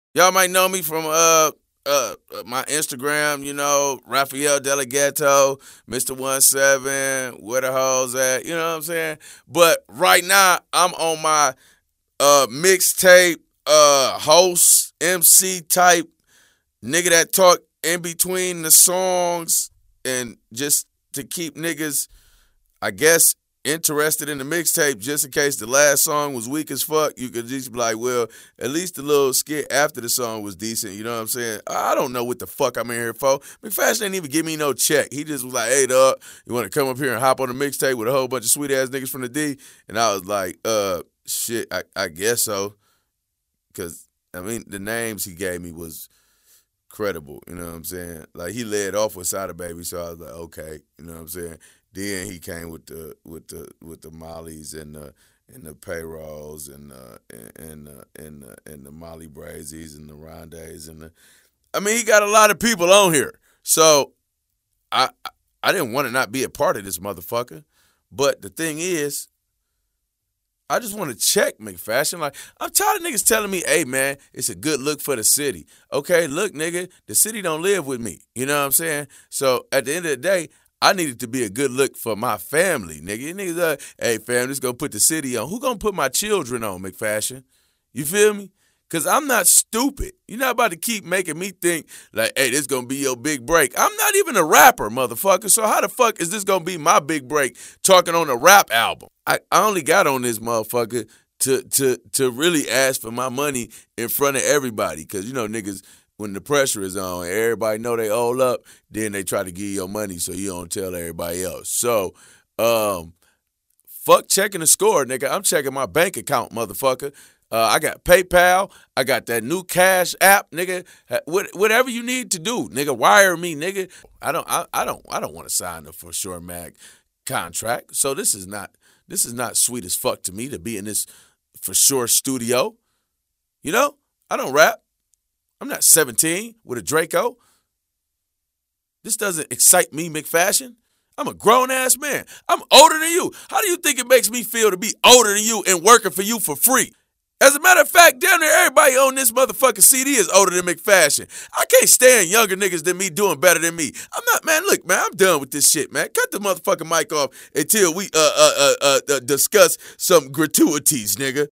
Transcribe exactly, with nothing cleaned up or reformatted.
Y'all might know me from uh uh my Instagram, you know, Rafael Delegato, Mister One Seven, where the hoes at, you know what I'm saying? But right now, I'm on my uh mixtape, uh host, M C type nigga that talk in between the songs and just to keep niggas, I guess, interested in the mixtape just in case the last song was weak as fuck. You could just be like, well, at least the little skit after the song was decent. You know what I'm saying? I don't know what the fuck I'm in here for. McFashion didn't even give me no check. He just was like, hey, dog, you want to come up here and hop on the mixtape with a whole bunch of sweet ass niggas from the D? And I was like, uh, shit, I, I guess so. Because, I mean, the names he gave me was credible. You know what I'm saying? Like, he led off with Sada Baby, so I was like, okay. You know what I'm saying? Then he came with the with the with the Mollies and the and the payrolls and uh and and uh, and, uh, and the Molly Brazies and the Rondays and the I mean he got a lot of people on here. So I I didn't want to not be a part of this motherfucker. But the thing is, I just want to check McFashion. Like, I'm tired of niggas telling me, hey, man, it's a good look for the city. Okay, look, nigga, the city don't live with me. You know what I'm saying? So at the end of the day, I need it to be a good look for my family, nigga. Niggas, uh, hey, fam, this gonna put the city on. Who gonna put my children on, McFashion? You feel me? Because I'm not stupid. You're not about to keep making me think, like, hey, this going to be your big break. I'm not even a rapper, motherfucker. So how the fuck is this going to be my big break talking on a rap album? I, I only got on this motherfucker to to to really ask for my money in front of everybody. Because, you know, niggas, when the pressure is on, everybody know they all up, then they try to give you your money so you don't tell everybody else. So, um, fuck checking the score, nigga. I'm checking my bank account, motherfucker. Uh, I got PayPal. I got that new Cash app, nigga. What, whatever you need to do, nigga. Wire me, nigga. I don't. I, I don't. I don't want to sign a For Sure Mag contract. So this is not. This is not sweet as fuck to me to be in this For Sure studio. You know, I don't rap. I'm not seventeen with a Draco. This doesn't excite me, McFashion. I'm a grown-ass man. I'm older than you. How do you think it makes me feel to be older than you and working for you for free? As a matter of fact, down there, everybody on this motherfucking C D is older than McFashion. I can't stand younger niggas than me doing better than me. I'm not, man, look, man, I'm done with this shit, man. Cut the motherfucking mic off until we uh, uh, uh, uh, discuss some gratuities, nigga.